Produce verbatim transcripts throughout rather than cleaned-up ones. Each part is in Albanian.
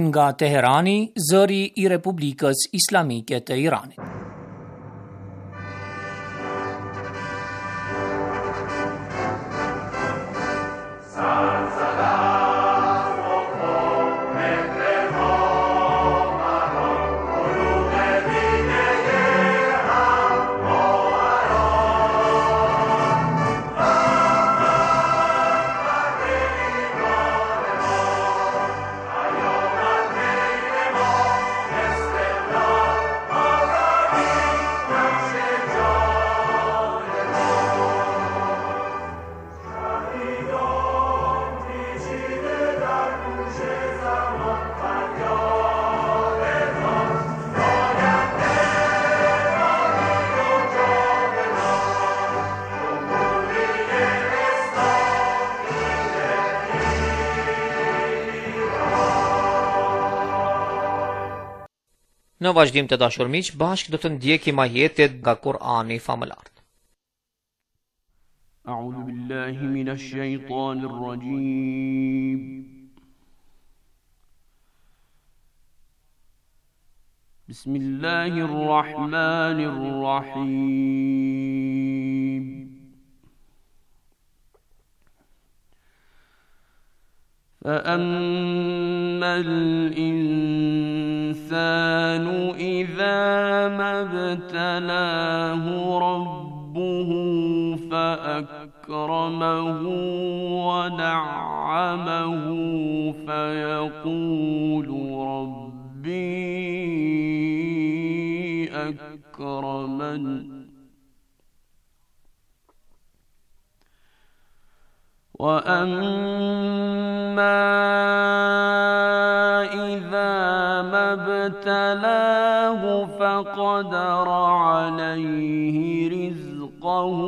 nga Teherani, zëri I Republikës Islamike të Iranit. Në vazhdim të dashur miq, bashkë do të ndjekim ajetet nga Kur'ani famëlar. A'udhu billahi minash shaitanir rajim. Bismillahir rahmanir rahim. فأما الإنسان إذا ما ابتلاه ربه فأكرمه ونعمه فيقول ربي أكرمن وأما إذا ما ابتلاه فقدر عليه رزقه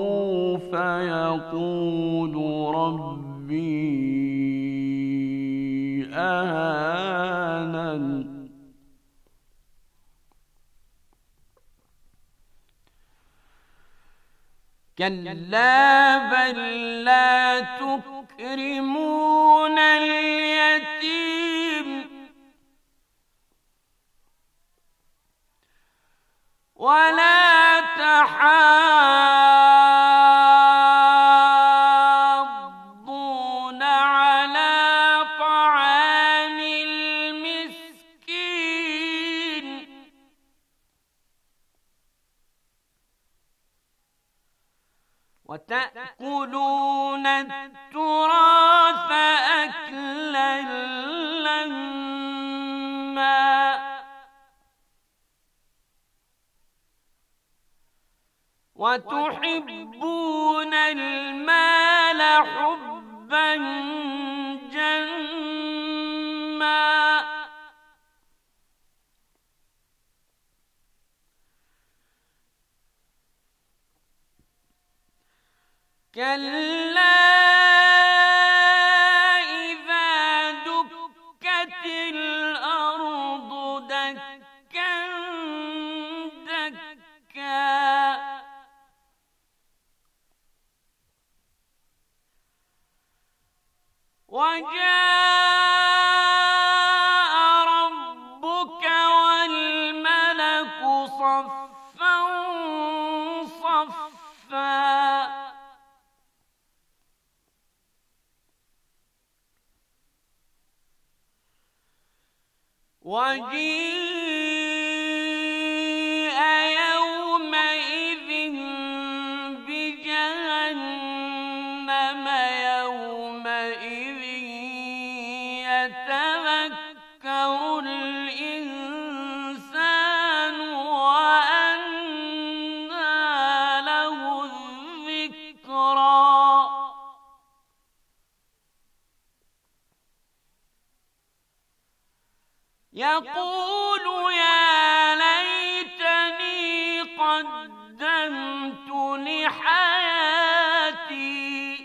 فيقول ربي أهانن كلا بل لا تكرمون اليتيم ولا تحاضون على طعام المسكين وتأكلون التراث أكلا لما وتحبون المال حبا جما كلا إذا دكت الأرض دكا دكا وجاء ربك والملك صفا صفا وجيء يومئذ بجهنم يومئذ يتذكر الإنسان وأنى له الذكرى يقول يا ليتني قدمت لحياتي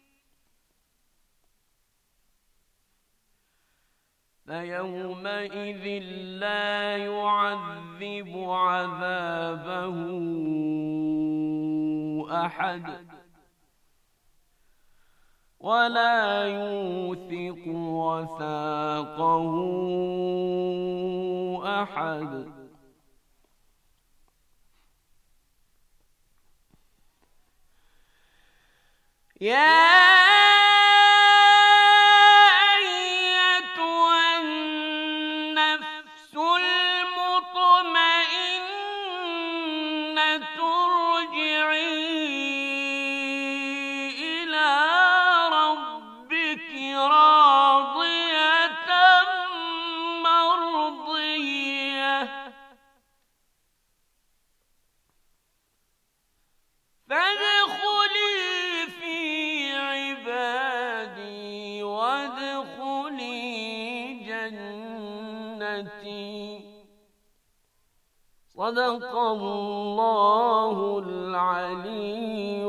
فيومئذ لا يعذب عذابه أحد ولا يوثق وثاقه أحد. يا صدق الله العلي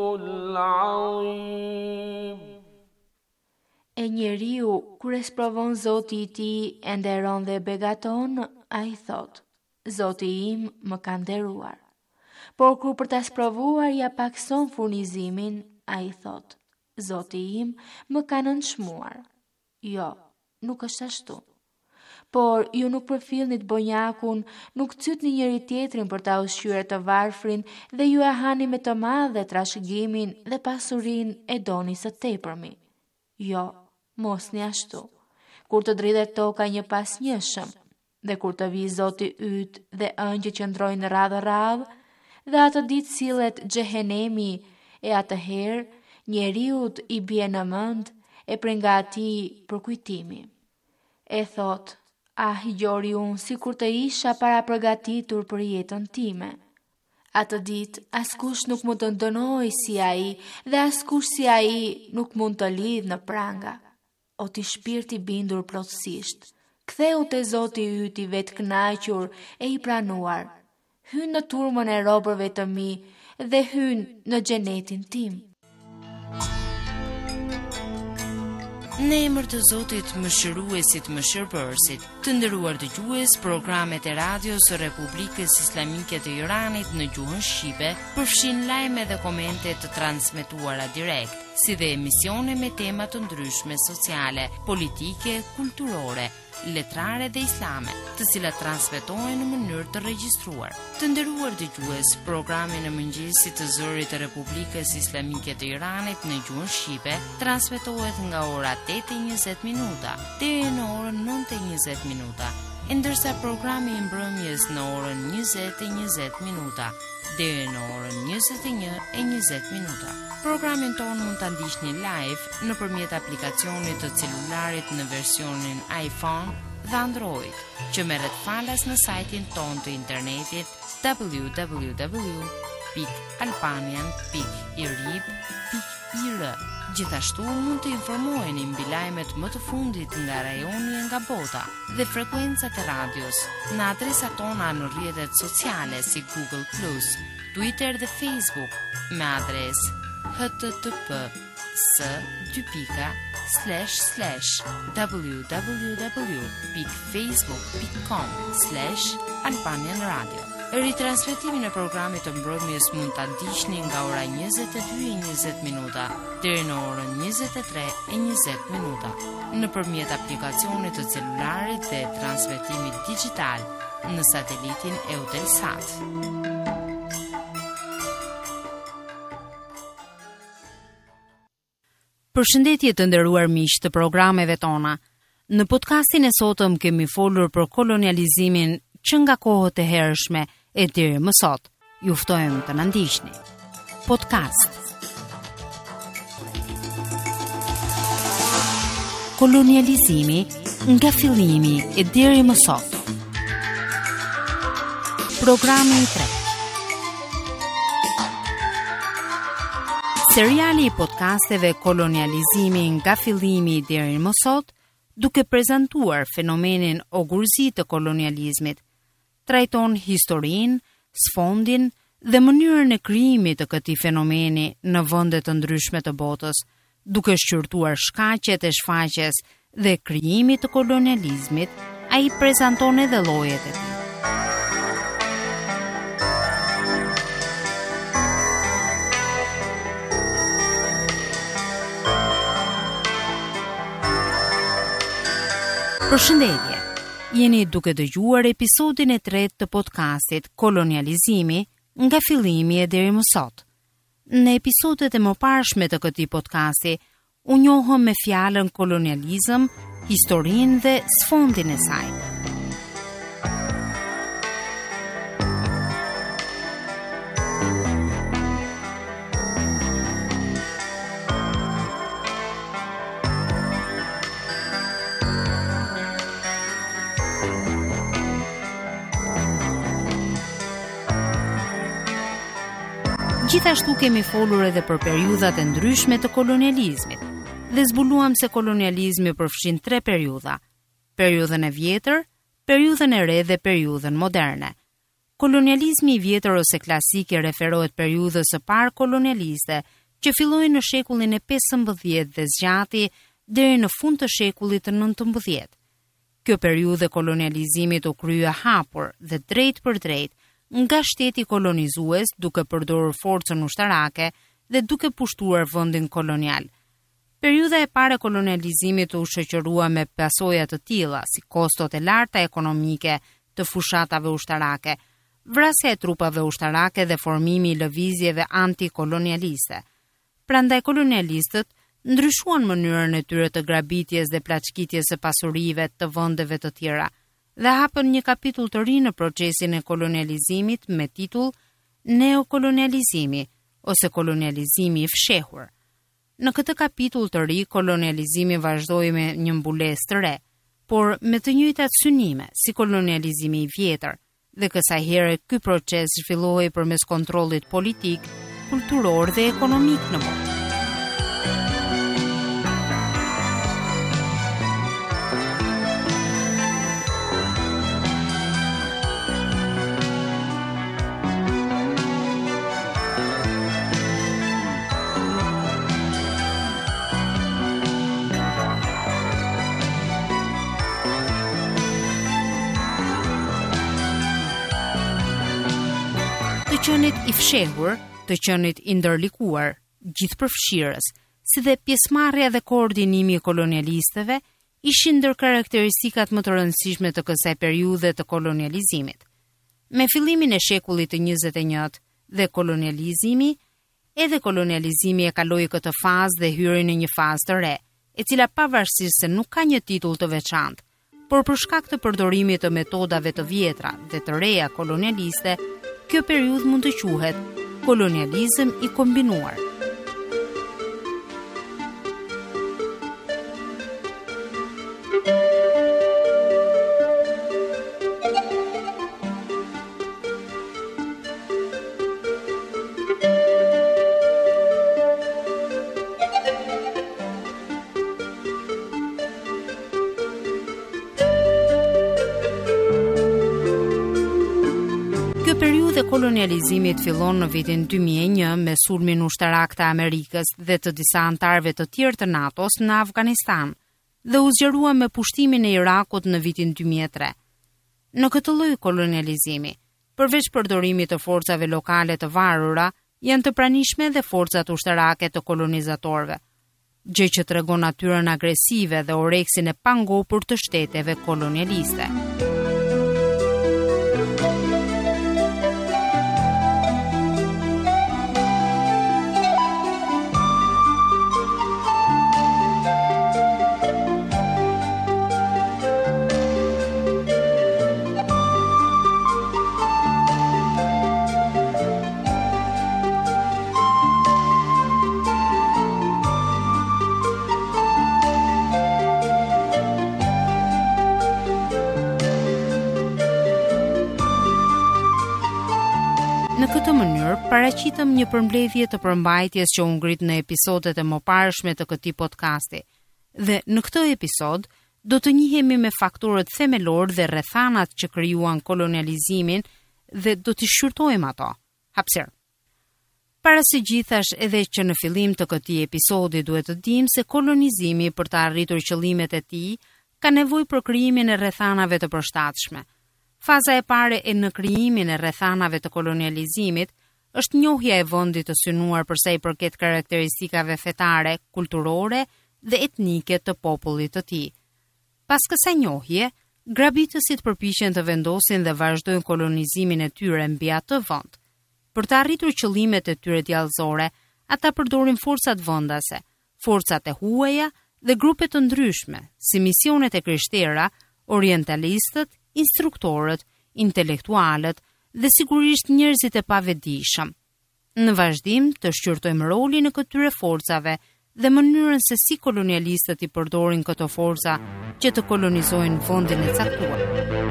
العظيم. E njeriu, kur e sprovon Zoti i tij e nderon dhe begaton, ai thot: Zoti im më ka nderuar. Por kur për ta sprovuar ja pakson furnizimin, ai thot: Zoti im më ka nënçmuar. Jo, nuk është ashtu. Por ju nuk përfillni të bonjakun, nuk cytni njëri tjetrin për ta ushqyer të varfrin dhe ju e hani me të madhe trashëgimin dhe pasurinë e doni së tepërmi. Jo, mos një ashtu. Kur të dridhet toka një pas njëshëm, dhe kur të vi Zoti yt dhe ëngjë që ndrojnë radhë radhë, dhe atë ditë sillet xhehenemi, e atëherë njeriut i bie në mend e prej nga atij përkujtimi. E thot: Ah, gjori unë si kur të isha para përgatitur për jetën time. Atë ditë, askush nuk mund të ndënoj si ai, dhe askush si ai nuk mund të lidh në pranga. O ti shpirti bindur plotësisht, ktheu te Zoti yt i vetë kënaqur e i pranuar. Hyn në turmën e robërve të mi dhe hyn në xhenetin tim. Në emër të Zotit Mëshiruesit Mëshirbërësit, të nderuar dëgjues, programet e radios së Republikës Islamike të Iranit në gjuhën shqipe përfshin lajme dhe komente të transmetuara direkt, si dhe emisione me tema të ndryshme sociale, politike, kulturore, letrare dhe islame, të cilat transmetohen në mënyrë të regjistruar. Të nderuar dëgjues, programi në mëngjesit të zërit të Republikës Islamike të Iranit në gjuhën shqipe transmetohet nga ora tetë e njëzet minuta deri në orën nëntë e njëzet minuta, ndërsa programi i mbrëmjes në orën njëzet e njëzet minuta deri në orën njëzet e një e njëzet minuta. Programin tonë mund të ndiqni live nëpërmjet aplikacionit të celularit në versionin iPhone dhe Android, që merret falas në sajtin tonë të internetit w w w pikë albanian pikë i r i b pikë i r. Gjithashtu mund të informoheni mbi lajmet më të fundit nga rajoni e nga bota dhe frekuencat e radios në adresat tona në rrjetet sociale si Google plus, Twitter dhe Facebook me adresë h t t p s dy pika slash slash w w w pikë facebook pikë com slash albanian radio. Ritransmetimin e programit të mbrëmjes mund ta ndiqni nga ora njëzet e dy e njëzet minuta deri në orën njëzet e tre e njëzet minuta nëpërmjet aplikacionit të celularit dhe transmetimit digital në satelitin Eutelsat. Përshëndetje të nderuar miq të programeve tona. Në podcastin e sotëm kemi folur për kolonializimin që nga kohët e hershme e deri më sot. Ju ftojmë të na ndiqni. Podcast. Kolonializimi nga fillimi e deri më sot. Programi i tretë. Seriali i podcasteve Kolonializimi nga fillimi deri më sot, duke prezantuar fenomenin ogurzi të kolonializmit, trajton historinë, sfondin dhe mënyrën e krijimit të këtij fenomeni në vende të ndryshme të botës, duke shqyrtuar shkaqet e shfaqjes dhe krijimit të kolonializmit. Ai prezanton edhe llojet e tij. Përshëndetje. Jeni duke dëgjuar episodin e tretë të podcastit Kolonializimi nga fillimi e deri më sot. Në episodet e mëparshme të këtij podcasti, u njohëm me fjalën kolonializëm, historinë dhe sfondin e saj. Gjithashtu kemi folur edhe për periudhat e ndryshme të kolonializmit dhe zbuluam se kolonializmi përfshin tre periudha: periudhën e vjetër, periudhën e re dhe periudhën moderne. Kolonializmi i vjetër ose klasik i referohet periudhës së parë kolonialiste, që filloi në shekullin e pesëmbëdhjetë dhe zgjati deri në fund të shekullit të nëntëmbëdhjetë. Kjo periudhë e kolonializimit u krye hapur dhe drejt për drejt nga shteti kolonizues, duke përdorur forcën ushtarake dhe duke pushtuar vendin kolonial. Periudha e parë e kolonializimit u shoqërua me pasoja të tilla, si kostot e larta ekonomike të fushatave ushtarake, vrasja e trupave ushtarake dhe formimi i lëvizjeve antikolonialiste. Prandaj kolonialistët ndryshuan mënyrën e tyre të grabitjes dhe plaçkitjes së pasurive të vendeve të tjera dhe hapën një kapitull të ri në procesin e kolonializimit me titull Neokolonializimi ose kolonializimi i fshehur. Në këtë kapitull të ri, kolonializimi vazhdoi me një mbulesë të re, por me të njëjtat synime si kolonializimi i vjetër, dhe kësaj here ky proces zhvillohej përmes kontrollit politik, kulturor dhe ekonomik në botë. Të qenit i fshehur, të qenit i ndërlikuar, gjithëpërfshirës, si dhe pjesëmarrja dhe koordinimi i kolonialistëve ishin ndër karakteristikat më të rëndësishme të kësaj periudhe të kolonializimit. Me fillimin e shekullit të njëzet e njëtë dhe kolonializimi, edhe kolonializimi e kaloi këtë fazë dhe hyri në një fazë të re, e cila pavarësisht se nuk ka një titull të veçantë, por për shkak të përdorimit të metodave të vjetra dhe të reja kolonialiste, kjo periudhë mund të quhet kolonializëm i kombinuar. Periudha e kolonializimit fillon në vitin dy mijë e një me sulmin ushtarak të Amerikës dhe të disa antarëve të tjerë të NATO-s në Afganistan dhe u zgjerua me pushtimin e Irakut në vitin dy mijë e tre. Në këtë lloj kolonializimi, përveç përdorimit të forcave lokale të varura, janë të pranishme dhe forcat ushtarake të kolonizatorëve, gjë që tregon natyrën agresive dhe oreksin e pangopur të shteteve kolonialiste. Në këtë mënyrë, paraqitëm një përmbledhje të përmbajtjes që u ngrit në episodet e mëparshme të këtij podcasti. Dhe në këtë episod do të njihemi me faktorët themelor dhe rrethanat që krijuan kolonializimin dhe do t'i shqyrtojmë ato. Hapësir. Para së gjithash, edhe që në fillim të këtij episodi duhet të dimë se kolonizimi për të arritur qëllimet e tij ka nevojë për krijimin e rrethanave të përshtatshme. Faza e parë e në krijimin e rrethanave të kolonializimit është njohja e vendit të synuar për sa i përket karakteristikave fetare, kulturore dhe etnike të popullit të tij. Pas kësaj njohje, grabitësit përpiqen të vendosin dhe vazhdojnë kolonizimin e tyre mbi atë vend. Për të arritur qëllimet e tyre djallëzore, ata përdorin forcat vendase, forcat e huaja dhe grupe të ndryshme, si misionet e krishtera, orientalistët, instruktorët, intelektualët dhe sigurisht njerëzit e pavetëdijshëm. Në vazhdim të shqyrtojmë rolin e këtyre forcave dhe mënyrën se si kolonialistët i përdorin këto forca që të kolonizojnë vendin e caktuar.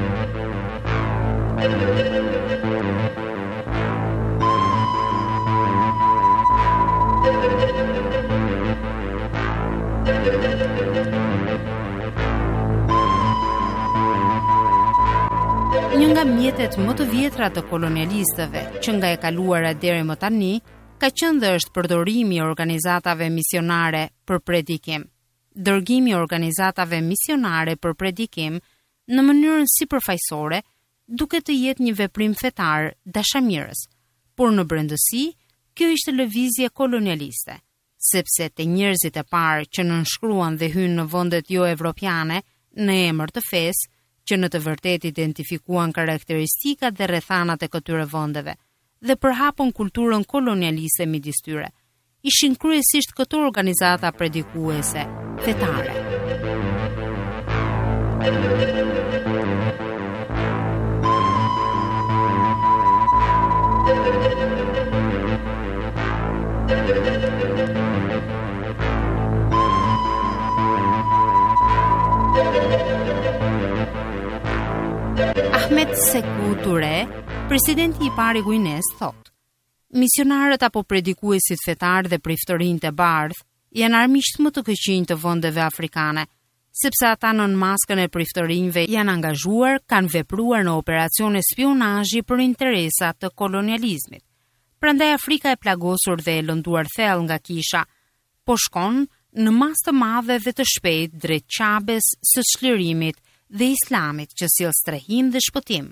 Një nga mjetet më të vjetra të kolonialistëve, që nga e kaluara deri më tani, ka qenë dhe është përdorimi i organizatave misionare për predikim. Dërgimi i organizatave misionare për predikim në mënyrën sipërfaqësore duket të jetë një veprim fetar dashamirës, por në brendësi kjo ishte lëvizje kolonialiste, sepse te njerëzit e parë që nënshkruan dhe hynë në vendet jo evropiane në emër të fesë, që në të vërtet identifikuan karakteristikat dhe rrethanat e këtyre vendeve dhe përhapën kulturën kolonialiste midis tyre. Ishin kryesisht këto organizata predikuese fetare. Ahmed Sekou Toure, presidenti i parë i Guinës, thot: misionarët apo predikuesit fetar dhe priftërinjtë e bardh janë armiqt më të këqinj të vendeve afrikane, sepse ata nën maskën e priftërinjve janë angazhuar, kanë vepruar në operacione spionazhi për interesa të kolonializmit. Prandaj Afrika e plagosur dhe e lënduar thellë nga kisha, po shkon në masë të madhe dhe të shpejt drejt qabes së çlirimit dhe islamit që sjell strehim dhe shpëtim.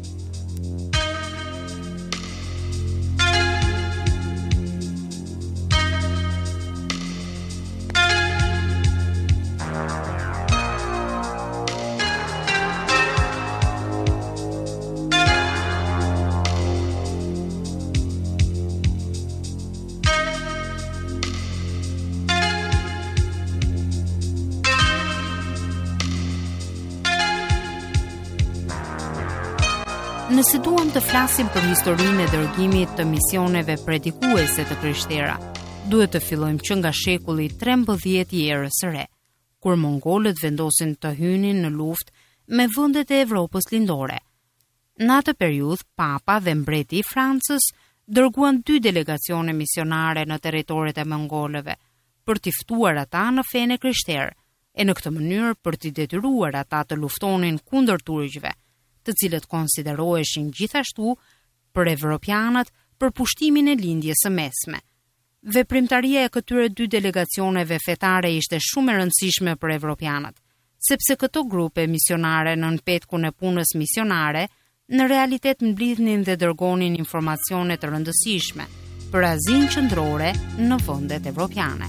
Nëse duam të flasim për historinë e dërgimit të misioneve predikuese të krishtera, duhet të fillojmë që nga shekulli trembëdhjetë i erës së re, kur mongolët vendosin të hynin në luftë me vendet e Evropës lindore. Në atë periudhë, Papa dhe mbreti i Francës dërguan dy delegacione misionare në territoret e mongolëve për t'i ftuar ata në fenë krishterë e në këtë mënyrë për t'i detyruar ata të luftonin kundër turqëve, të cilët konsideroheshin gjithashtu për evropianët për pushtimin e lindjes së mesme. Veprimtaria e këtyre dy delegacioneve fetare ishte shumë e rëndësishme për evropianët, sepse këto grupe misionare nën petkun e punës misionare në realitet mblidhnin dhe dërgonin informacione të rëndësishme për Azinë qendrore në vendet evropiane.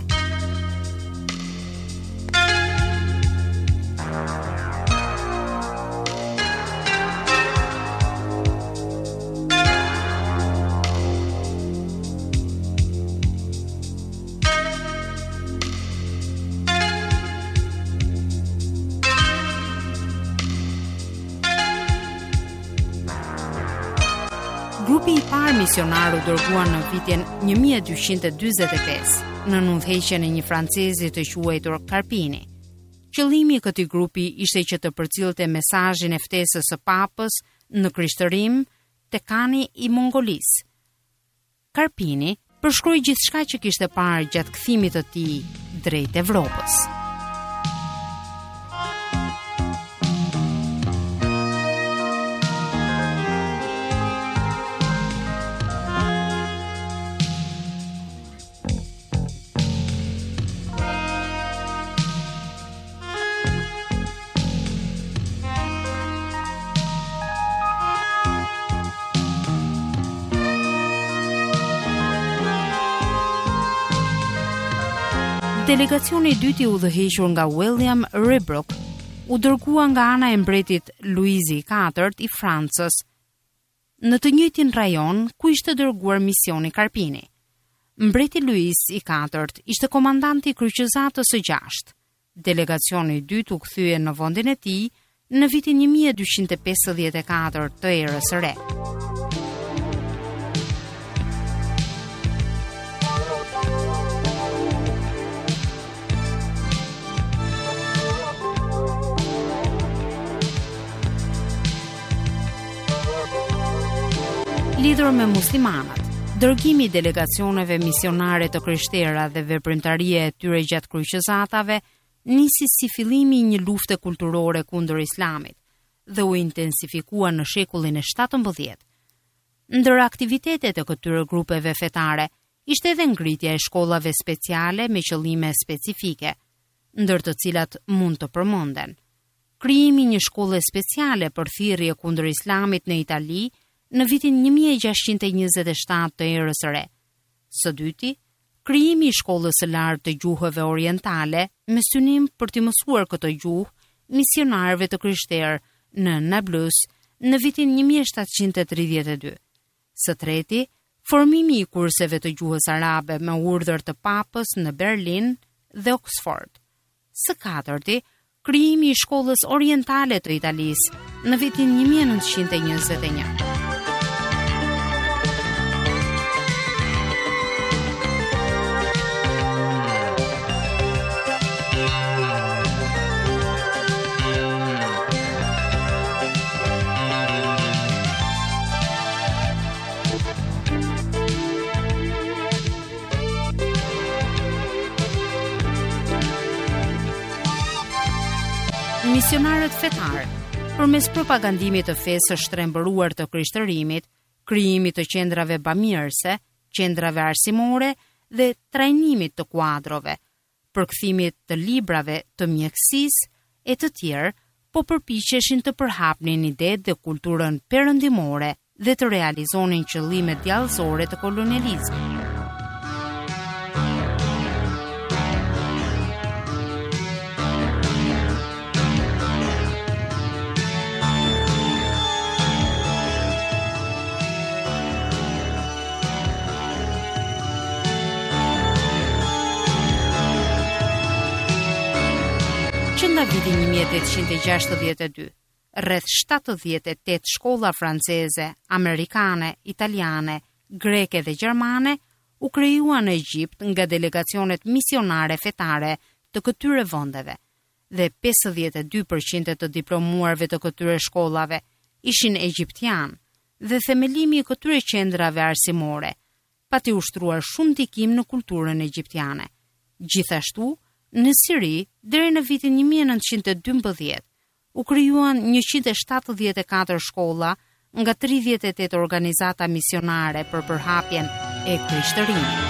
Grupi i parë misionar u dërguar në vitin një mijë e dyqind e dyzet e pesë në udhëheqjen e një francezi të quajtur Carpini. Qëllimi i këtij grupi ishte që të përcillte mesazhin e ftesës së Papës në krishtërim tek Kani i Mongolisë. Carpini përshkroi gjithçka që kishte parë gjatë kthimit të tij drejt Evropës. Delegacioni i dytë i udhëhequr nga William Rybrook u dërgua nga ana e mbretit Luizi i katërt i Francës në të njëjtin rajon ku ishte dërguar misioni Karpini. Mbreti Luiz i katërt ishte komandanti i kryqëzatës së gjashtë. Delegacioni i dytë u kthye në vendin e tij në vitin një mijë e dyqind e pesëdhjetë e katër të erës së re. Lidhur me muslimanët, dërgimi i delegacioneve misionare të krishterë dhe veprimtaria e tyre gjatë kryqëzatave nisi si fillimi i një lufte kulturore kundër Islamit dhe u intensifikua në shekullin e shtatëmbëdhjetë. Ndër aktivitetet e këtyre grupeve fetare ishte edhe ngritja e shkollave speciale me qëllime specifike, ndër të cilat mund të përmenden krijimi një shkolle speciale për thirrje kundër Islamit në Itali në vitin një mijë e gjashtëqind e njëzet e shtatë të erës së re. Së dyti, krijimi i shkollës së lartë të gjuhëve orientale me synim për të mësuar këtë gjuhë misionarëve të krishterë në Nablus në vitin një mijë e shtatëqind e tridhjetë e dy. Së treti, formimi i kurseve të gjuhës arabe me urdhër të papës në Berlin dhe Oxford. Së katërti, krijimi i shkollës orientale të Italisë në vitin një mijë e nëntëqind e njëzet e një. Misionarët fetar, përmes propagandimit të fesë së shtrembëruar të krishtërimit, krijimit të qendrave bamirëse, qendrave arsimore dhe trajnimit të kuadrove, përkthimit të librave të mjekësisë e të tjerë, po përpiqeshin të përhapnin idetë dhe kulturën perëndimore dhe të realizonin qëllimet djallësore të kolonializmit. Që nga viti një mijë e tetëqind e gjashtëdhjetë e dy, rreth shtatëdhjetë e tetë shkolla franceze, amerikane, italiane, greke dhe gjermane u krijuan në Egjipt nga delegacionet misionare fetare të këtyre vendeve, dhe pesëdhjetë e dy përqind të diplomuarve të këtyre shkollave ishin egjiptian, dhe themelimi i këtyre qendrave arsimore pati ushtruar shumë ndikim në kulturën egjiptiane. Gjithashtu, në Siri, deri në vitin një mijë e nëntëqind e dymbëdhjetë, u krijuan njëqind e shtatëdhjetë e katër shkolla nga tridhjetë e tetë organizata misionare për përhapjen e krishtërimit.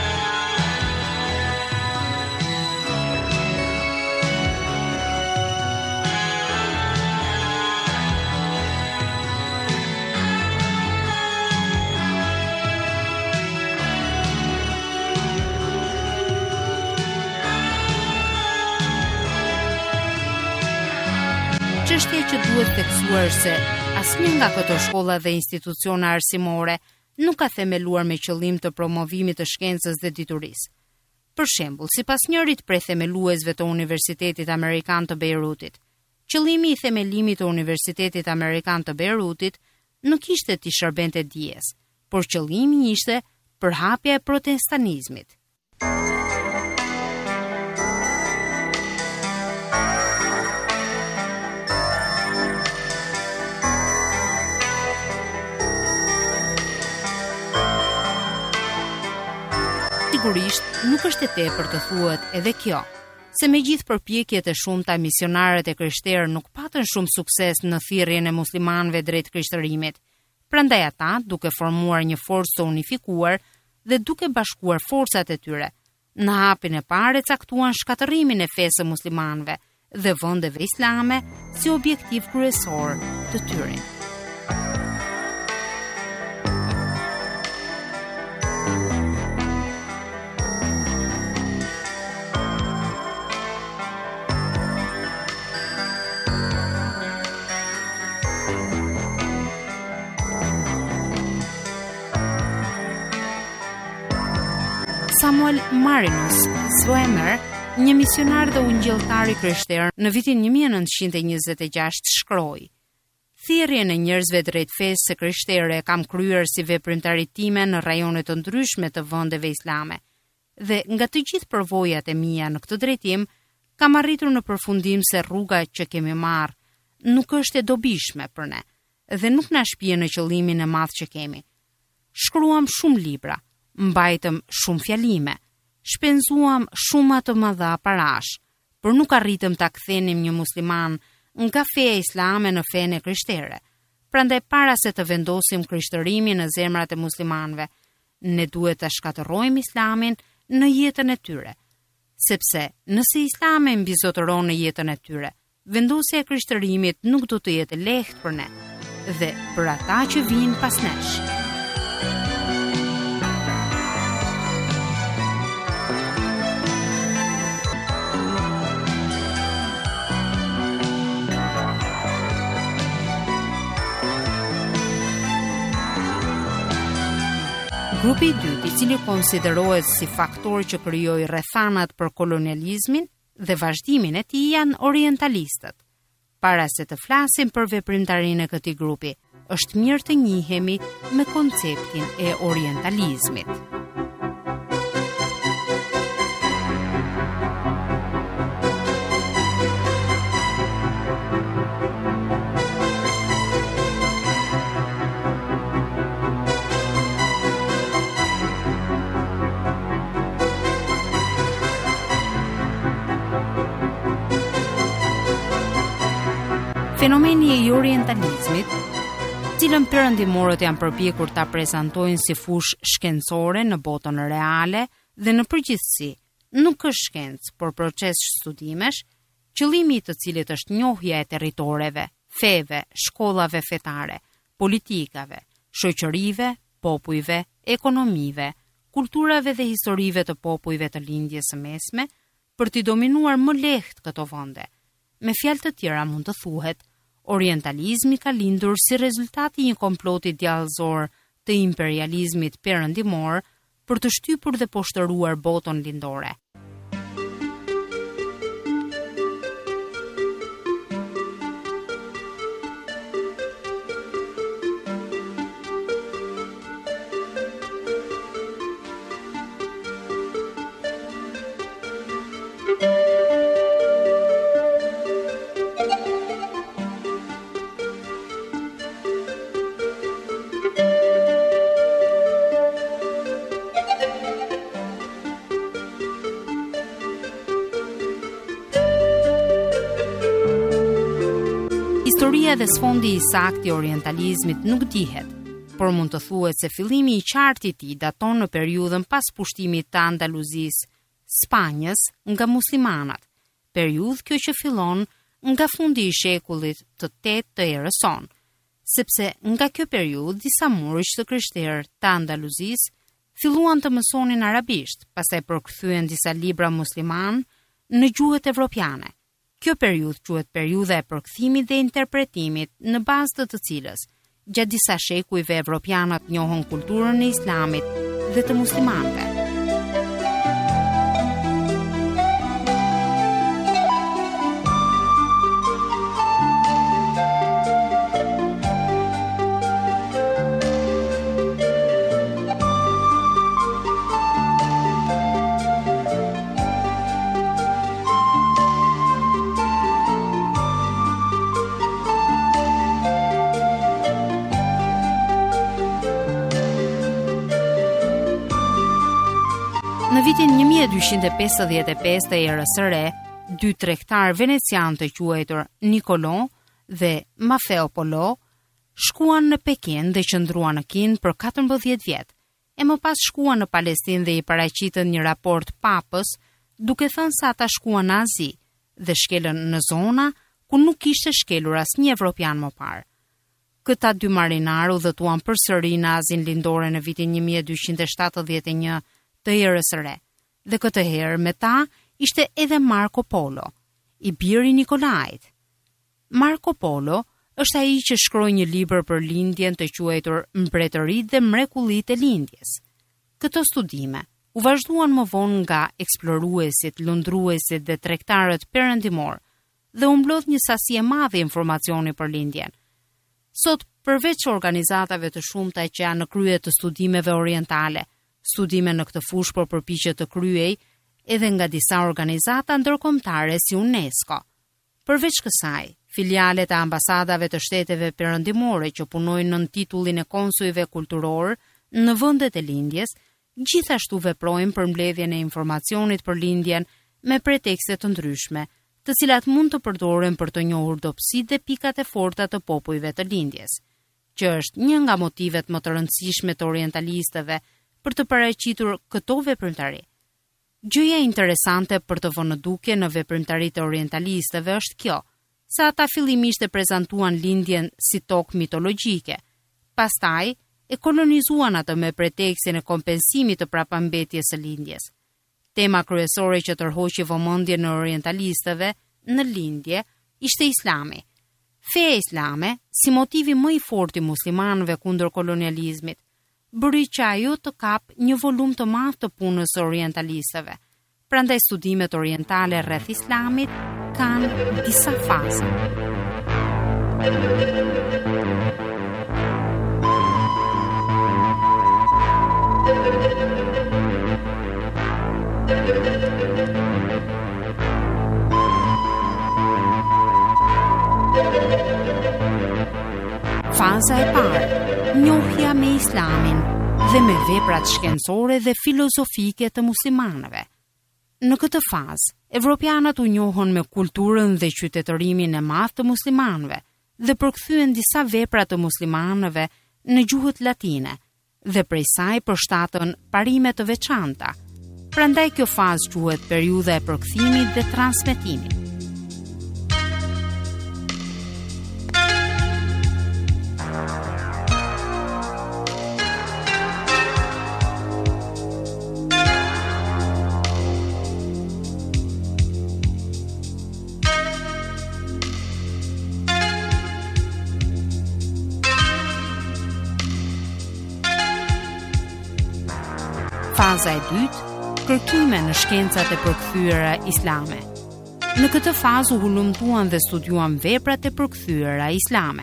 Çështja që duhet theksuar se asnjë nga këto shkolla dhe institucione arsimore nuk ka themeluar me qëllim të promovimit të shkencës dhe diturisë. Për shembull, sipas njërit prej themeluesve të Universitetit Amerikan të Beirutit, qëllimi i themelimit të Universitetit Amerikan të Beirutit nuk ishte të shërbente dijes, por qëllimi ishte përhapja e protestanizmit. Sigurisht, nuk është e tepër të thuhet edhe kjo, se me gjithë përpjekjet e shumta misionarët e krishterë nuk patën shumë sukses në thirrjen e muslimanëve drejt krishtërimit. Prandaj ata, duke formuar një forcë të unifikuar dhe duke bashkuar forcat e tyre, në hapin e parë caktuan shkatërimin e fesë së muslimanëve dhe vendeve islame si objektiv kryesor të tyre. Samuel Marinus Zwemer, një misionar dhe ungjilltar i krishterë, në vitin një mijë e nëntëqind e njëzet e gjashtë shkroi: Thirrjen e njerëzve drejt fesë së krishtere kam kryer si veprimtaritime në rajone të ndryshme të vendeve islame, dhe nga të gjithë përvojat e mia në këtë drejtim, kam arritur në përfundim se rruga që kemi marrë nuk është e dobishme për ne, dhe nuk na shpije në qëllimin e madh që kemi. Shkruam shumë libra, mbajtëm shumë fjalime, shpenzuam shumë të mëdha parash, por nuk arritëm ta kthenim një musliman nga feja islame në fenë krishtere. Prandaj para se të vendosim krishtërimin në zemrat e muslimanëve, ne duhet të shkatërrojmë islamin në jetën e tyre, sepse nëse islami mbizotëron në jetën e tyre, vendosja e krishtërimit nuk do të jetë lehtë për ne dhe për ata që vinë pas nesh. Grupi i dytë, i cili konsiderohet si faktor që krijoi rrethanat për kolonializmin dhe vazhdimin e tij, janë orientalistët. Para se të flasim për veprimtarinë e këtij grupi, është mirë të njihemi me konceptin e orientalizmit. Fenomeni i orientalizmit, cilën perëndimorët janë përpjekur ta prezantojnë si fushë shkencore në botën reale dhe në përgjithësi, nuk është shkencë, por proces studimesh, qëllimi i të cilit është njohja e territoreve, feve, shkollave fetare, politikave, shoqërive, popujve, ekonomive, kulturave dhe historive të popujve të lindjes së mesme, për t'i dominuar më lehtë këto vende. Me fjalë të tjera mund të thuhet, orientalizmi ka lindur si rezultati i një komploti djallëzor të imperializmit perëndimor për të shtypur dhe poshtëruar botën lindore. Historia dhe sfondi i saktë i orientalizmit nuk dihet, por mund të thuhet se fillimi i qartë i tij daton në periudhën pas pushtimit të Andaluzisë, Spanjës nga muslimanat, periudhë kjo që fillon nga fundi i shekullit të tetë të erës sonë, sepse nga kjo periudhë disa muriq të krishterë të Andaluzisë filluan të mësonin arabisht, pastaj përkthyen disa libra musliman në gjuhët evropiane. Kjo periudhë quhet periudha e përkthimit dhe interpretimit, në bazë të të cilës gjatë disa shekujve evropianët njohën kulturën e islamit dhe të muslimanëve. Në vitin një mijë e dyqind e pesëdhjetë e pesë të erës së re, dy tregtar venecian të quajtur Nicolò dhe Maffeo Polo shkuan në Pekin dhe qëndruan në Kin për katërmbëdhjetë vjet, e më pas shkuan në Palestinë dhe i paraqitën një raport papës, duke thënë se ata shkuan në Azi dhe shkelën në zona ku nuk kishte shkelur asnjë evropian më parë. Këta dy marinar u udhëtuan përsëri në Azin lindore në vitin një mijë e dyqind e shtatëdhjetë e një të erës së re, dhe këtë herë me ta ishte edhe Marco Polo, i biri Nikolait. Marco Polo është ai që shkroi një libër për lindjen të quajtur Mbretëritë dhe mrekullitë e lindjes. Këto studime u vazhduan më vonë nga eksploruesit, lundruesit dhe tregtarët perëndimor dhe u mblodh një sasi e madhe informacioni për lindjen. Sot, përveç organizatave të shumta që janë në krye të studimeve orientale, studime në këtë fushë po përpiqet të kryej edhe nga disa organizata ndërkombëtare si UNESCO. Përveç kësaj, filialet e ambasadave të shteteve perëndimore që punojnë nën titullin e konsujve kulturor në vendet e lindjes, gjithashtu veprojnë për mbledhjen e informacionit për lindjen me pretekste të ndryshme, të cilat mund të përdoren për të njohur dobësitë dhe pikat e forta të popujve të lindjes, që është një nga motivet më të rëndësishme të orientalistëve për të paraqitur këto veprimtari. Gjëja interesante për të vënë duke në veprimtaritë e orientalistëve është kjo, se ata fillimisht e prezantuan lindjen si tokë mitologjike, pastaj e kolonizuan atë me pretekstin e kompensimit të prapambetjes së lindjes. Tema kryesore që tërhoqi vëmendjen e orientalistëve në lindje ishte Islami. Feja islame, si motivi më i fortë i muslimanëve kundër kolonializmit, bëri që ajo të kap një volum të madh të punës së orientalistëve. Prandaj studimet orientale rreth Islamit kanë disa faza. Faza e parë, njohja me Islamin dhe me veprat shkencore dhe filozofike të muslimanëve. Në këtë fazë, evropianët u njohën me kulturën dhe qytetërimin e madh të muslimanëve dhe përkthyen disa vepra të muslimanëve në gjuhët latine dhe prej saj përshtatën parime të veçanta. Prandaj kjo fazë quhet periudha e përkthimit dhe transmetimit. Faza e dytë, kërkime në shkencat e përkthyera islame. Në këtë fazë u hulumtuan dhe studiuan veprat e përkthyera islame.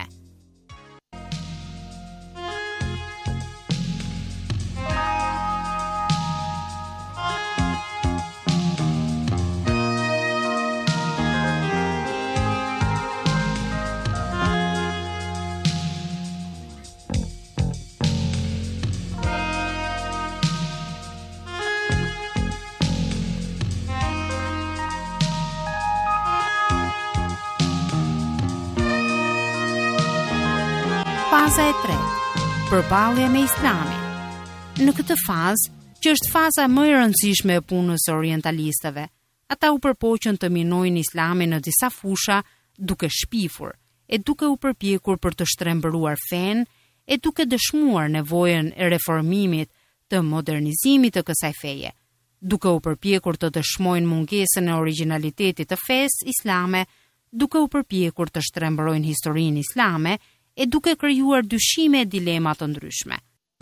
Faza e tretë, përballja me Islamin. Në këtë fazë, që është faza më e rëndësishme e punës së orientalistëve, ata u përpoqën të minojnë Islamin në disa fusha duke shpifur, e duke u përpjekur për të shtrembëruar fen, e duke dëshmuar nevojën e reformimit të modernizimit të kësaj feje, duke u përpjekur të dëshmojnë mungesën e origjinalitetit të fesë islame, duke u përpjekur të shtrembërojnë historinë islame, e duke krijuar dyshime e dilema të ndryshme.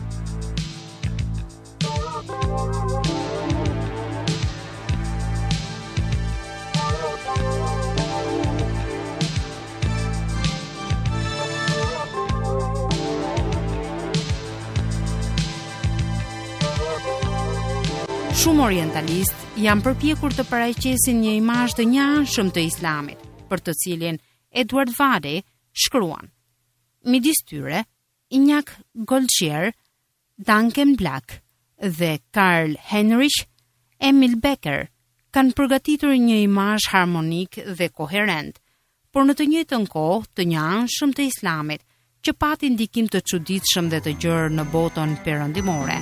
Shumë orientalistë janë përpjekur të paraqesin një imazh të njëanshëm të Islamit, për të cilin Edward Vade shkruan: midis tyre, Iñak Goldschier, Duncan Black dhe Karl Heinrich Emil Becker kanë përgatitur një imazh harmonik dhe koherent, por në të njëjtën kohë të njëanshëm të Islamit, që pati ndikim të çuditshëm dhe të gjerë në botën perëndimore.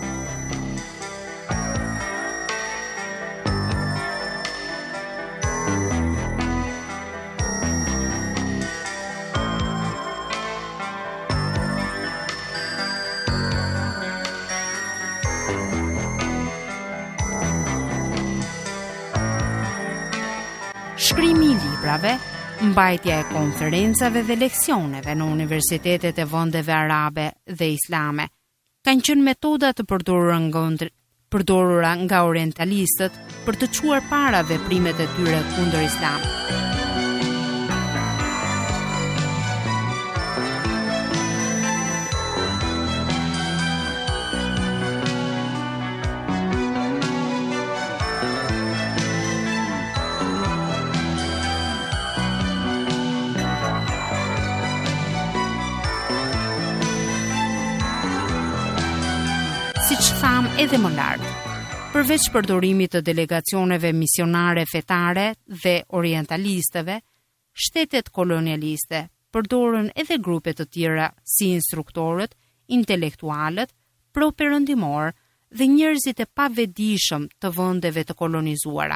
Shkrimi i librave, mbajtja e konferencave dhe leksioneve në universitetet e vendeve arabe dhe islame kanë qenë metoda të përdorura nga përdorura nga orientalistët për të çuar para veprimet e tyre kundër Islamit. Edhe më lartë, përveç përdorimit të delegacioneve misionare fetare dhe orientalistëve, shtetet kolonialiste përdorën edhe grupe të tjera si instruktorët, intelektualët, pro-perëndimor dhe njerëzit e pavetëdijshëm të vendeve të kolonizuara.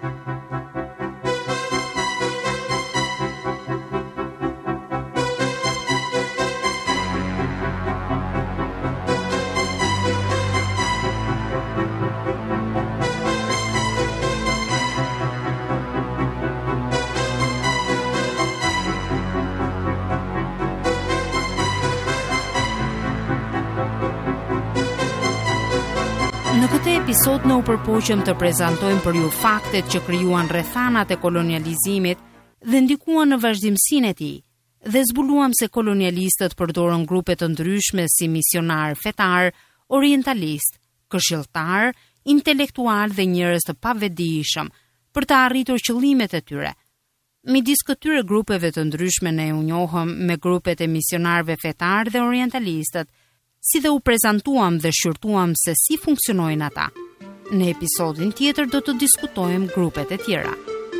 Në këtë episod në u përpoqëm të prezantojmë për ju faktet që krijuan rrethanat e kolonializimit dhe ndikuan në vazhdimsinë e tij, dhe zbuluam se kolonialistët përdorën grupe të ndryshme si misionar fetar, orientalist, këshilltar, intelektual dhe njerëz të pavetëdijshëm për të arritur qëllimet e tyre. Midis këtyre grupeve të ndryshme ne u njohëm me grupet e misionarëve fetar dhe orientalistët, si dhe u prezantuam dhe shqyrtuam se si funksionojnë ata. Në episodin tjetër do të diskutojmë grupet e tjera.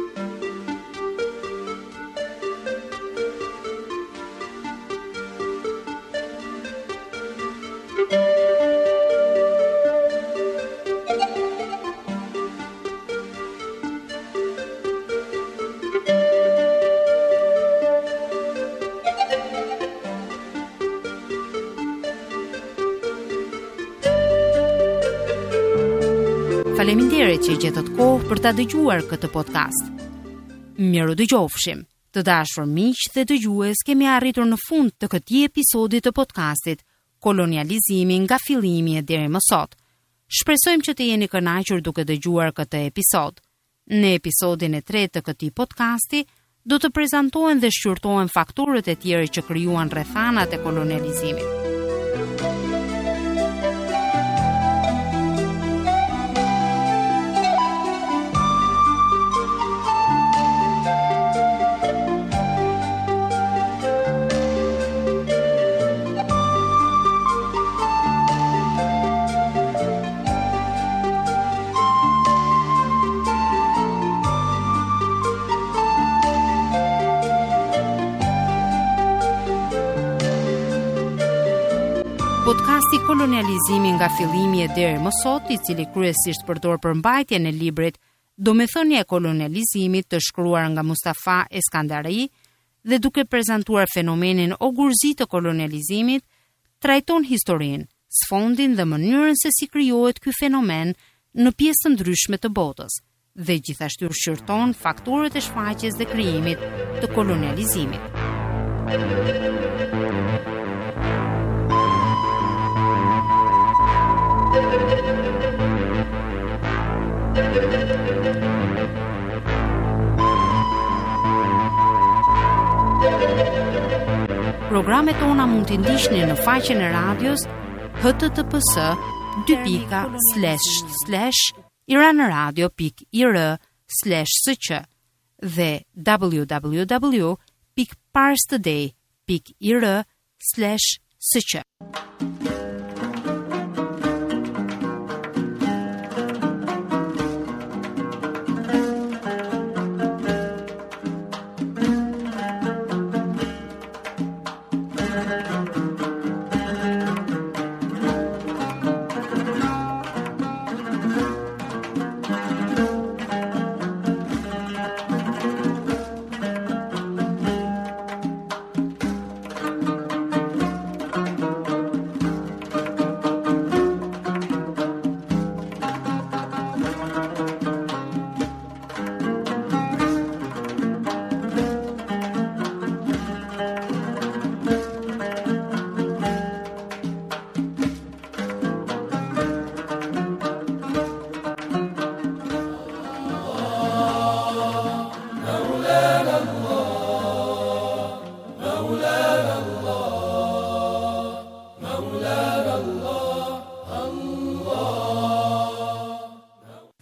Faleminderit që gjetët kohë për ta dëgjuar këtë podcast. Miru dëgjofshim. Të dashur miq dhe dëgjues, kemi arritur në fund të këtij episodi të podcastit Kolonializimi nga fillimi e deri më sot. Shpresojmë që të jeni kënaqur duke dëgjuar këtë episod. Në episodin e tretë të këtij podcasti do të prezantohen dhe shqyrtohen faktorët e tjerë që krijuan rrethanat e kolonializimit. Podcasti Kolonializimi nga fillimi e deri më sot, i cili kryesisht përdor përmbajtjen e librit Domethënia e kolonializimit të shkruar nga Mustafa Eskandari dhe duke prezantuar fenomenin ogurzi të kolonializimit, trajton historinë, sfondin dhe mënyrën se si krijohet ky fenomen në pjesë të ndryshme të botës dhe gjithashtu shqyrton faktorët e shfaqjes dhe krijimit të kolonializimit. Programet tona mund t'i ndiqni në faqen e radios h t t p s dy pika slash slash iranradio pik i r slash s q dhe w w w pik parstoday pik i r slash s q.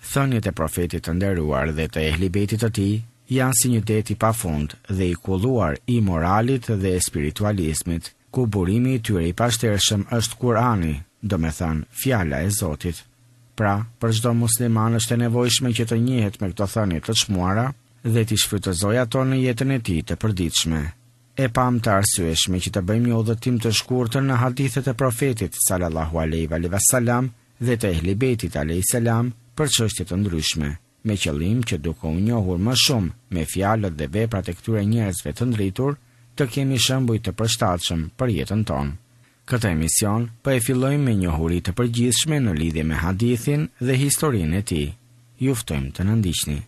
Thënjet e profetit të nderuar dhe të ehlibetit të tij janë si një det i pafund dhe i kulluar i moralit dhe spiritualizmit, ku burimi i tyre i pashtershëm është Kurani, do me thënë fjala e Zotit. Pra, për çdo musliman është e nevojshme që të njihet me këto thënie të çmuara dhe t'i shfrytëzojë ato në jetën e tij të përditshme. E pam të arsyeshme që të bëjmë një udhëtim të shkurtër në hadithet e profetit sallallahu alaihi wasallam dhe të ehlibetit alaihi salam për çështje të ndryshme, me qëllim që duke u njohur më shumë me fjalët dhe veprat e këtyre njerëzve të ndritur, të kemi shembuj të përshtatshëm për jetën tonë. Këtë emision po e fillojmë me njohuri të përgjithshme në lidhje me hadithin dhe historinë e tij. Ju ftojmë të na ndiqni.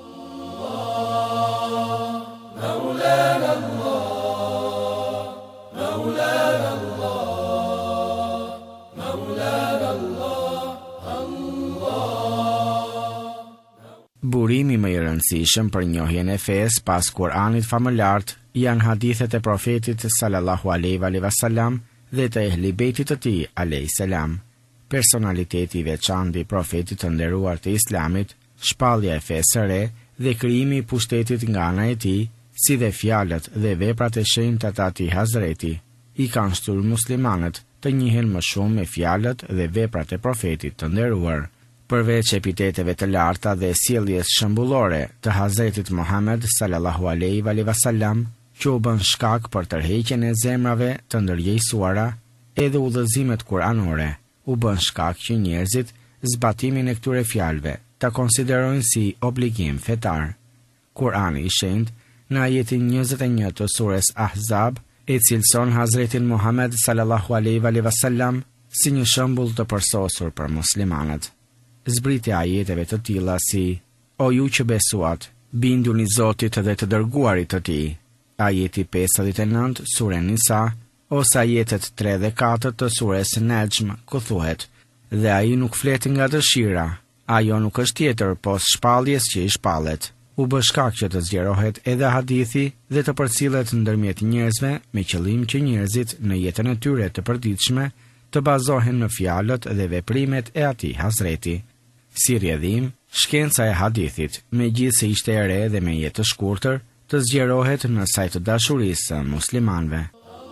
Burimi më i rëndësishëm për njohjen e fesë pas Kuranit famëlart janë hadithet e profetit sallallahu alaihi wasallam dhe të ehlibetit të tij alayhis salam. Personaliteti i veçantë i profetit të nderuar të Islamit, shpallja e fesë së re dhe krijimi i pushtetit nga ana e tij, si dhe fjalët dhe veprat e shenjta të atij Hazreti, i kanë shtyrë muslimanët të njihen më shumë me fjalët dhe veprat e profetit të nderuar. Përveç epiteteve të larta dhe sjelljes shembullore të Hazretit Muhammed sallallahu alaihi wasallam, që u bën shkak për tërheqjen e zemrave të ndërgjegjësuara, edhe udhëzimet kuranore u bën shkak që njerëzit zbatimin e këtyre fjalëve ta konsiderojnë si obligim fetar. Kurani i shenjtë në ajetin njëzet e një të sures Ahzab e cilëson Hazretin Muhammed sallallahu alaihi wasallam si një shembull të përsosur për muslimanët. Zbritja ajeteve të tilla si: O ju që besuat, binduni Zotit dhe të dërguarit të tij. Ajeti pesëdhjetë e nëntë sure Nisa, ose ajetet tre dhe katër të sures Najm, ku thuhet: Dhe ai nuk flet nga dëshira, ajo nuk është tjetër pos shpalljes që i shpallet. U bë shkak që të zgjerohet edhe hadithi dhe të përcillet ndërmjet njerëzve me qëllim që njerëzit në jetën e tyre të përditshme të bazohen në fjalët dhe veprimet e atij Hazreti. Si rrjedhim, shkenca e hadithit, megjithse ishte e re dhe me jetë të shkurtër, të zgjerohet në sajt të dashurisë së muslimanëve.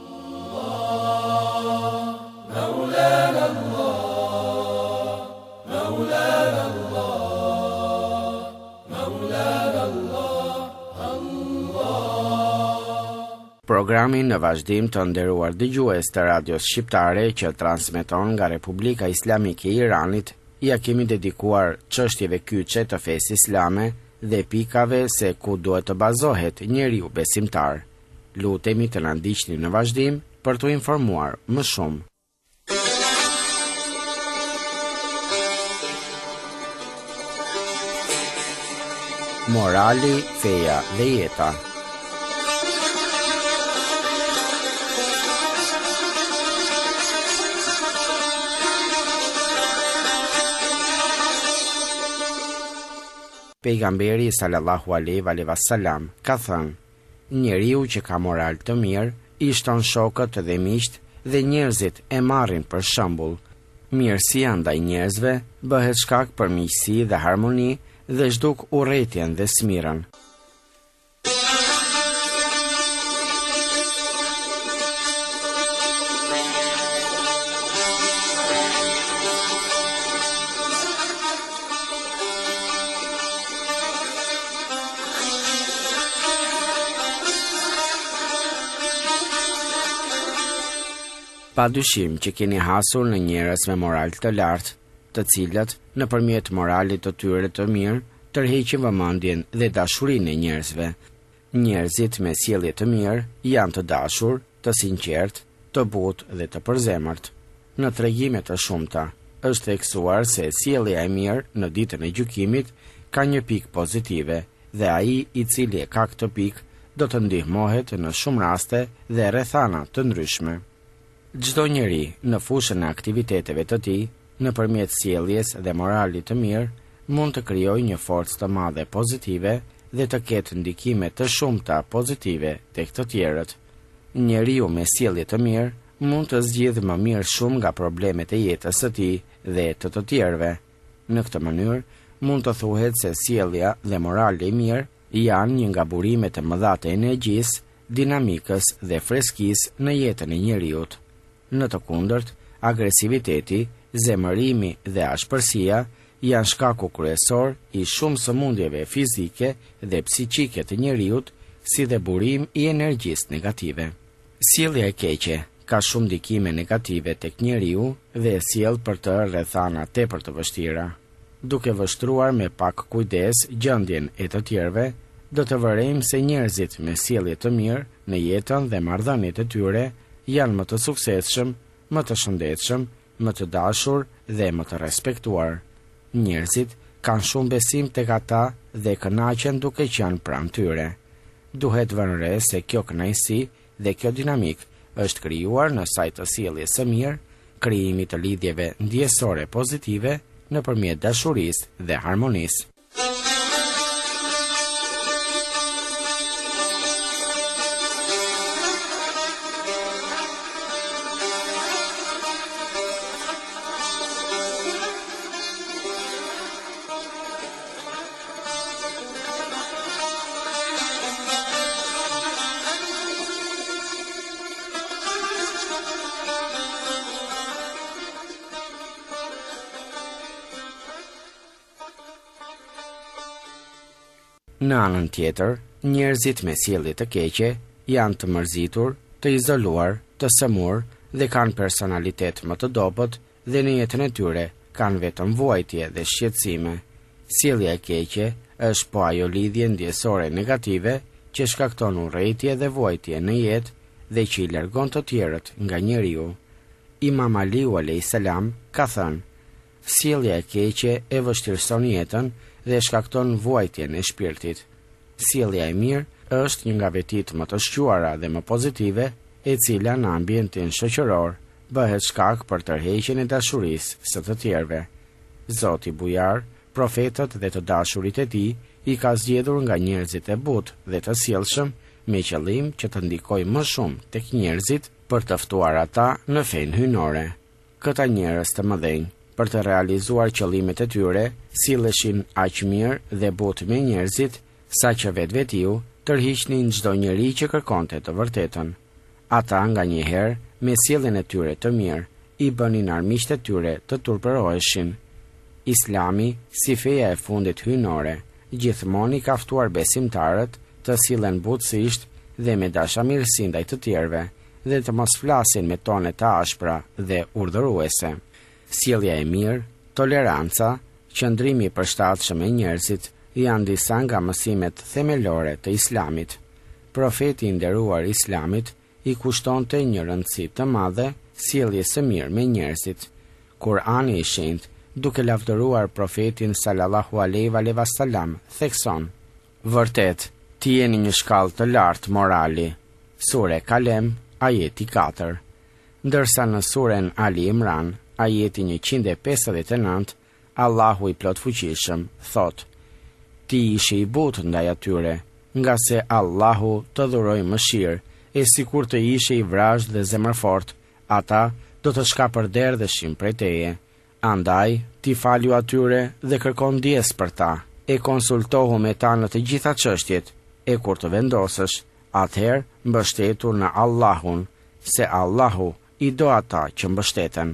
Programi në vazhdim të nderuar dëgjues të radios shqiptare që transmeton nga Republika Islamike e Iranit, ja kemi dedikuar çështjeve kyçe të fesë islame dhe pikave se ku duhet të bazohet njeriu besimtar. Lutemi të na ndiqni në vazhdim për t'u informuar më shumë. Morali, feja dhe jeta. Pejgamberi sallallahu alaihi wasallam ka thënë: njeriu që ka moral të mirë i shton shokët dhe miqt dhe njerëzit e marrin për shembull. Mirësia ndaj njerëzve bëhet shkak për miqësi dhe harmoni dhe zhduk urrëtitjen dhe smirën. Pa dyshim që keni hasur në njerëz me moral të lartë, të cilët, në përmjet moralit të tyre të mirë, tërheqin vëmendjen dhe dashurinë e njerëzve. Njerëzit me sjellje të mirë janë të dashur, të sinqert, të butë dhe të përzemërt. Në tregime të shumta, është theksuar se sjellja e mirë në ditën e gjykimit ka një pikë pozitive dhe ai i cili e ka këtë pikë do të ndihmohet në shumë raste dhe rrethana të ndryshme. Çdo njeri në fushën e aktiviteteve të tij, nëpërmjet sjelljes dhe moralit të mirë, mund të krijojë një forcë të madhe pozitive dhe të ketë ndikime të shumta pozitive tek të tjerët. Njeriu me sjellje të mirë mund të zgjidhë më mirë shumë nga problemet e jetës së tij dhe të të tjerëve. Në këtë mënyrë, mund të thuhet se sjellja dhe morali i mirë janë një nga burimet e mëdha të energjisë, dinamikës dhe freskisë në jetën e njeriut. Në të kundërt, agresiviteti, zemërimi dhe ashpërsia janë shkaku kryesor i shumë sëmundjeve fizike dhe psiqike të njeriut, si dhe burim i energjisë negative. Sjellja e keqe ka shumë ndikime negative tek njeriu dhe e sjell për të rrethana tepër të vështira. Duke vështruar me pak kujdes gjendjen e të tjerëve, do të vërejmë se njerëzit me sjellje të mirë në jetën dhe marrëdhëniet e tyre janë më të suksesshëm, më të shëndetshëm, më të dashur dhe më të respektuar. Njerëzit kanë shumë besim tek ata dhe kënaqen duke qenë pranë tyre. Duhet vënë re se kjo kënaqësi dhe kjo dinamik është krijuar në saj të sjelljes së mirë, krijimi të lidhjeve ndjesore pozitive nëpërmjet dashurisë dhe harmonisë. Në anën tjetër, njerëzit me sjellje të keqe janë të mërzitur, të izoluar, të sëmur dhe kanë personalitet më të dobët dhe në jetën e tyre kanë vetëm vuajtje dhe shqetësime. Sjellja e keqe është po ajo lidhje ndjesore negative që shkakton urrëtie dhe vuajtje në jetë dhe që i largon të tjerët nga njeriu. Imam Aliu alayhis salam ka thënë: sjellja e keqe e vështirëson jetën dhe shkakton vuajtjen e shpirtit. Sjellja e mirë është një nga vetit më të shquara dhe më pozitive, e cila në ambientin shoqëror bëhet shkak për tërheqjen e dashurisë së të tjerëve. Zoti bujar, profetët dhe të dashurit e tij i ka zgjedhur nga njerëzit e butë dhe të sjellshëm me qëllim që të ndikojë më shumë tek njerëzit për të ftuar ata në fenë hyjnore. Këta njerëz të mëdhenj, për të realizuar qëllimet e tyre, silleshin aq mirë dhe butë me njerëzit, sa që vetvetiu tërhiqnin çdo njeri që kërkonte të vërtetën. Ata nganjëherë, me sjelljen e tyre të mirë, i bënin armiqtë e tyre të turpëroheshin. Islami, si feja e fundit hyjnore, gjithmonë i ka ftuar besimtarët të sillen butësisht dhe me dashamirësi ndaj të tjerëve, dhe të mos flasin me tone të ashpra dhe urdhëruese. Sjellja e mirë, toleranca, qëndrimi i përshtatshëm me njerëzit janë disa nga mësimet themelore të Islamit. Profeti i nderuar i Islamit i kushtonte një rëndësi të madhe sjelljes së mirë me njerëzit. Kurani i shenjtë, duke lavdëruar profetin sallallahu alaihi wasallam, thekson: vërtet, ti jeni një shkallë të lartë morali. Sure Kalem, ajeti katër. Ndërsa në suren Ali Imran, ajeti njëqind e pesëdhjetë e nëntë, Allahu i plot fuqishëm thot: ti ishe i butë ndaj atyre, nga se Allahu të dhuroi mëshirë, e sikur të ishe i vrazhë dhe zemërfort, ata do të shkapërderdheshin prej teje. Andaj, ti falju atyre dhe kërkon ndjes për ta, e konsultohu me ta në të gjitha çështjet, e kur të vendosësh, atëherë mbështetur në Allahun, se Allahu i do ata që mbështeten.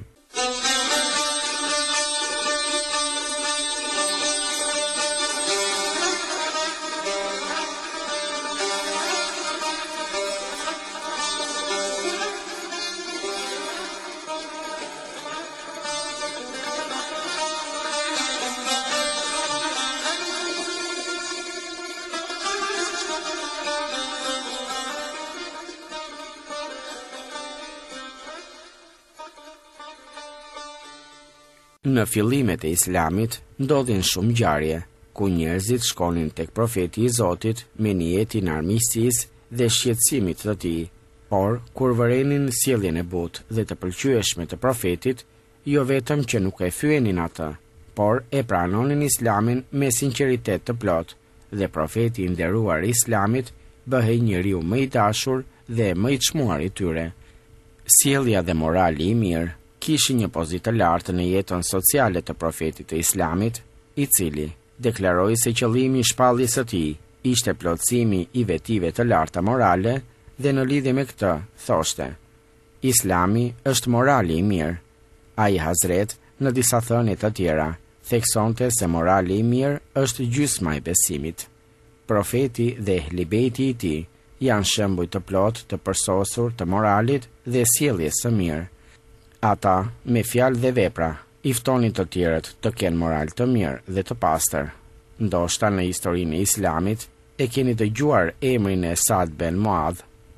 Në fillimet e Islamit ndodhin shumë ngjarje, ku njerëzit shkonin tek profeti i Zotit me niyetin e armiqësisë dhe shqetësimit të tij, por kur vërenin sjelljen e butë dhe të pëlqyeshme të profetit, jo vetëm që nuk e fyenin atë, por e pranonin Islamin me sinqeritet të plot, dhe profeti i nderuar i Islamit bëhej njeriu më i dashur dhe më i çmuar i tyre. Sjellja dhe morali i mirë kishin një pozitë të lartë në jetën sociale të profetit të Islamit, i cili deklaroi se qëllimi i shpalljes së tij ishte plotësimi i vetive të larta morale dhe në lidhje me këtë thoshte: Islami është morali i mirë. Ai Hazret në disa thënie të tjera theksonte se morali i mirë është gjysma e besimit. Profeti dhe ehlibejti i tij janë shembuj të plot të përsosur të moralit dhe sjelljes së mirë. Ata, me fjalë dhe vepra, i ftonin të tjerët të kenë moral të mirë dhe të pastër. Ndoshta në historinë e Islamit e keni dëgjuar emrin e Saad ben Muadh.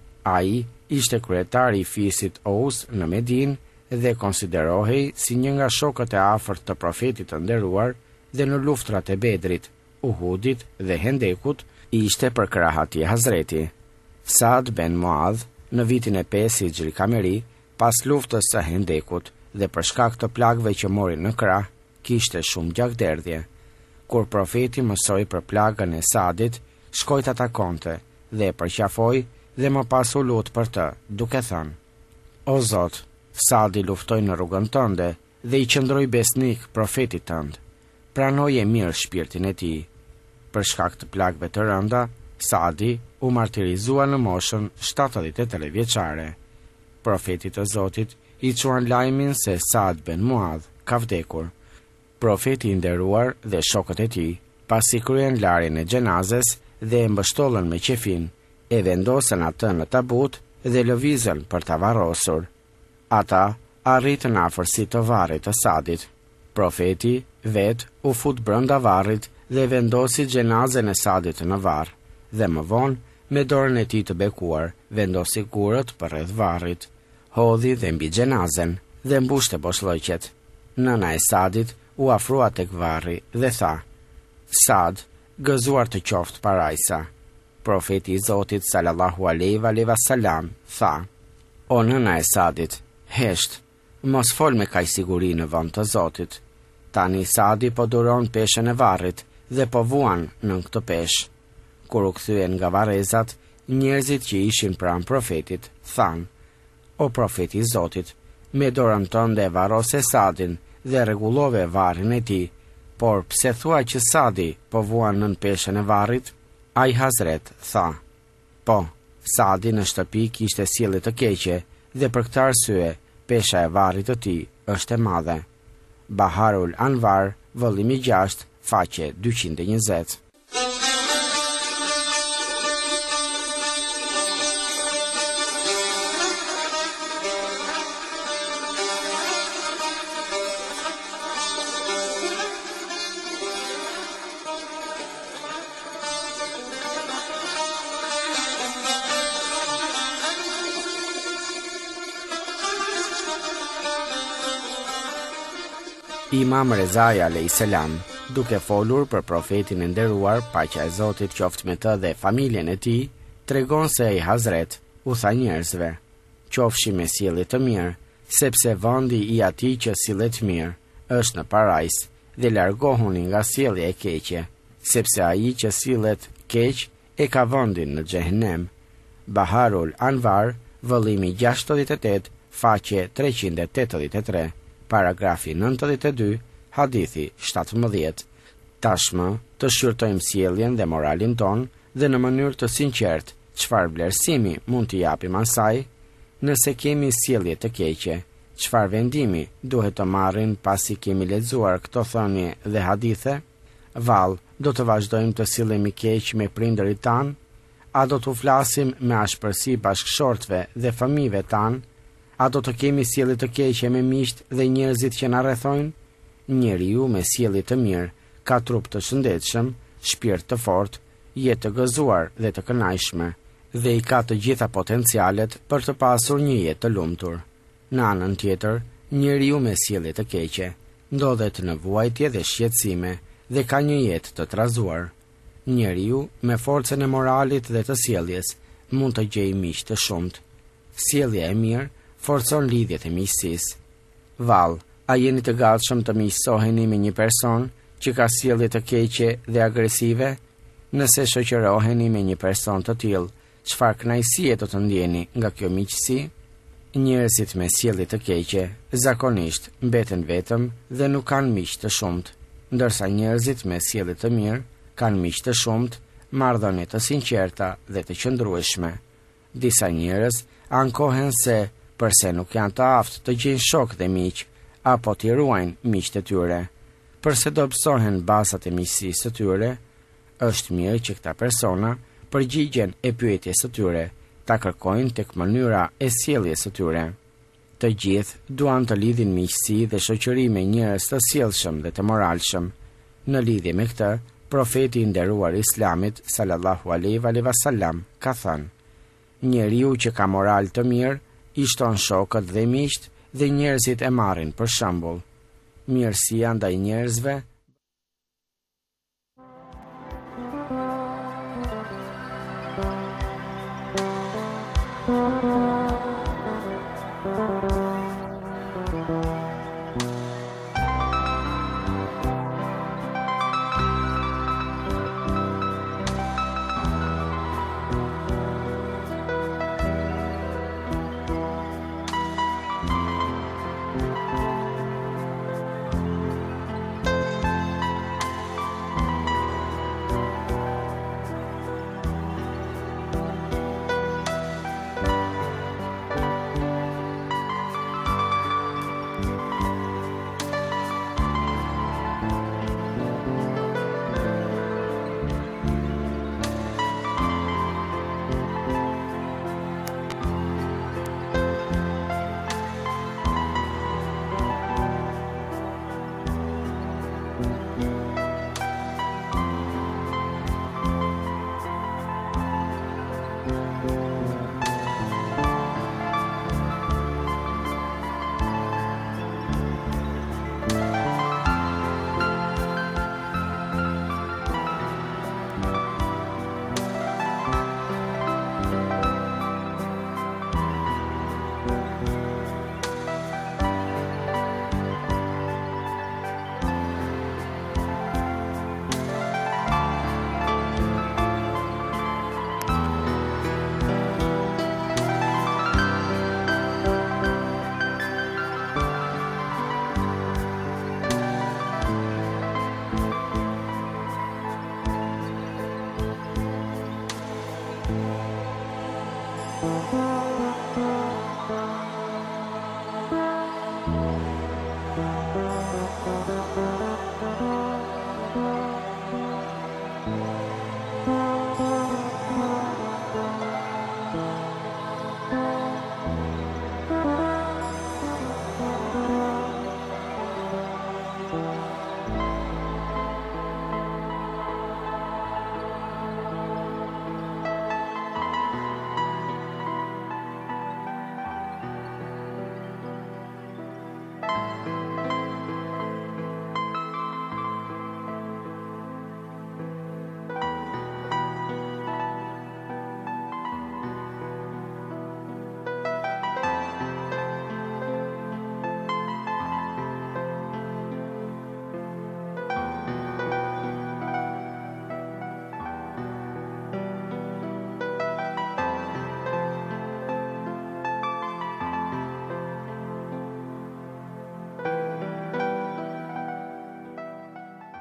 Ai ishte kryetari i fisit Aus në Medinë dhe konsiderohej si një nga shokët e afërt të profetit të nderuar dhe në luftrat e Bedrit, Uhudit dhe Hendekut ishte për krah atij Hazreti. Saad ben Muadh në vitin e pesë Hijri Kameri, pas luftës së Hendekut dhe për shkak të plagëve që morin në krah, kishte shumë gjakderdhje. Kur profeti mësoi për plagën e Saadit, shkoi ta takonte dhe e përqafoi dhe më pas u lut për të, duke thënë: O Zot, Saadi luftoi në rrugën tënde dhe i qëndroi besnik profetit tënd. Pranoje mirë shpirtin e tij. Për shkak të plagëve të rënda, Saadi u martirizua në moshën shtatëdhjetë e tre vjeçare. Profeti të Zotit i quan lajmin se Saad ben Muadh ka vdekur. Profeti i nderuar dhe shokët e tij, pasi kryen larjen e xhenazes dhe e mbështollën me qefin, e vendosën atë në tabut dhe lëvizën për ta varrosur. Ata arritën në afërsi të varrit të Saadit. Profeti vet u fut brenda varrit dhe vendosi xhenazën e Saadit në varr, dhe më vonë me dorën e tij të bekuar vendosi gurët përreth varrit, hodhi dhe mbi xhenazën dhe mbushte boshllëqet. Nëna e Saadit u afrua tek varri dhe tha: Saad, gëzuar të qoftë parajsa. Profeti i Zotit sallallahu alaihi wasallam tha: O nëna e Saadit, hesht, mos fol me kaq siguri në vend të Zotit. Tani Saadi po duron peshën e varrit dhe po vuan nën këtë peshë. Kur u kthyen nga varrezat, njerëzit që ishin pranë profetit thanë: O profeti i Zotit, me dorën tënde e varrose Saadin dhe rregullove varrin e tij, por pse thua që Saadi po vuan nën peshën e varrit? Ai Hazret tha: Po, Saadi në shtëpi kishte sjellje të keqe dhe për këtë arsye pesha e varrit të tij është e madhe. Baharul Anvar, vëllimi gjashtë, faqe dyqind e njëzet. Imam Rezai alayhis salam, duke folur për profetin e nderuar, paqja e Zotit qoftë me të dhe familjen e tij, tregon se ai Hazret u tha njerëzve: Qofshi me sjellje të mirë, sepse vendi i atij që sillet mirë është në parajs, dhe largohuni nga sjellja e keqe, sepse ai që sillet keq e ka vendin në xhehenem. Baharul Anvar, vëllimi gjashtëdhjetë e tetë, faqe treqind e tetëdhjetë e tre. Paragrafi nëntëdhjetë e dy, hadithi shtatëmbëdhjetë. Tashmë të shqyrtojmë sjelljen dhe moralin ton dhe në mënyrë të sinqertë çfarë vlerësimi mund t'i japim asaj. Nëse kemi sjellje të keqe, çfarë vendimi duhet të marrim pasi kemi lexuar këto thënie dhe hadithe? Vallë, do të vazhdojmë të sillemi keq me prindërit tan? A do të flasim me ashpërsi bashkëshortëve dhe fëmijëve tan? A do të kemi sjellje të keqe me miqt dhe njerëzit që na rrethojnë? Njeriu me sjellje të mirë ka trup të shëndetshëm, shpirt të fortë, jetë të gëzuar dhe të kënaqshme, dhe i ka të gjitha potencialet për të pasur një jetë të lumtur. Në anën tjetër, njeriu me sjellje të keqe ndodhet në vuajtje dhe shqetësime dhe ka një jetë të trazuar. Njeriu me forcën e moralit dhe të sjelljes mund të gjejë miq të shumtë. Sjellja e mirë forcon lidhjet e miqësisë. Vallë, a jeni të gatshëm të miqësoheni me një person që ka sjellje të keqe dhe agresive? Nëse shoqëroheni me një person të tillë, çfarë kënaqësie do të ndjeni nga kjo miqësi? Njerëzit me sjellje të keqe zakonisht mbeten vetëm dhe nuk kanë miq të shumtë. ndërsa njerëzit me sjellje të mirë kanë miq të shumt, marrëdhënie të sinqerta dhe të qëndrueshme. Disa njerëz ankohen se përse nuk janë të aftë të gjejnë shok dhe miq, apo t'i ruajnë miqtë e tyre. Përse do pësohen bazat e miqësisë së tyre, është mirë që këta persona përgjigjen e pyetjes së tyre, ta kërkojnë tek mënyra e sjelljes së tyre. Të gjithë duan të lidhin miqësi dhe shoqëri me njerëz të sjellshëm dhe të moralshëm. Në lidhje me këtë, profeti i nderuar Islamit sallallahu alaihi wasallam ka thënë: njeriu që ka moral të mirë i shton shokët dhe miqt dhe njerëzit e marrin për shembull. Mirësia ndaj njerëzve